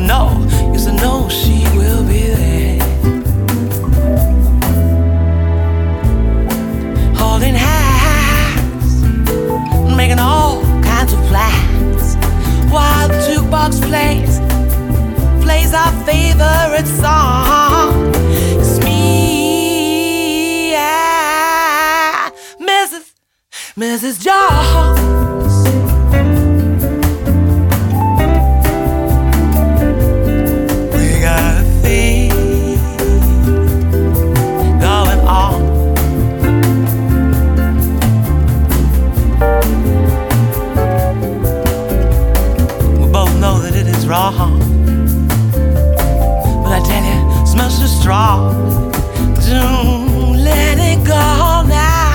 used to know she will be there. Holding hands, making all kinds of plans, while the jukebox plays our favorite song. It's me and Mrs. Jones. We got a thing going on. We both know that it is wrong, but I tell you, it smells so strong. Don't let it go now.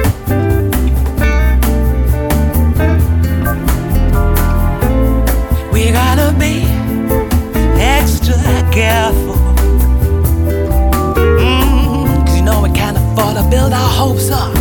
We gotta be extra careful, 'cause you know we can't afford to build our hopes up